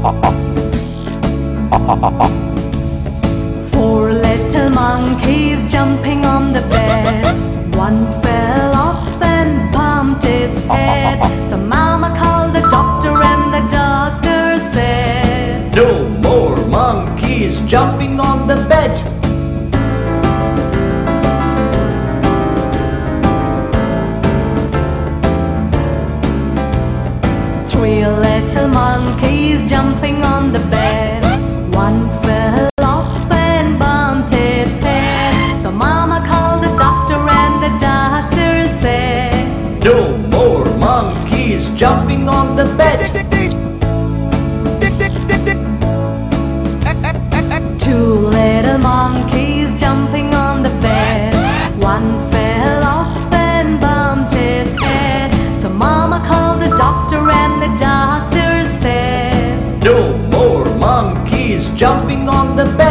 Four little monkeys jumping on the bed. One fell off and bumped his head. So Mama called the doctor and the doctor said, "No more monkeys jumping on the bed." Three little monkeys jumping on the bed. One fell off and bumped his head. So Mama called the doctor and the doctor said, "No more monkeys jumping on the bed." Two little monkeys jumping on the bed. One fell off and bumped his head. So Mama called the doctor and the doctor said, "No more monkeys jumping on the bed."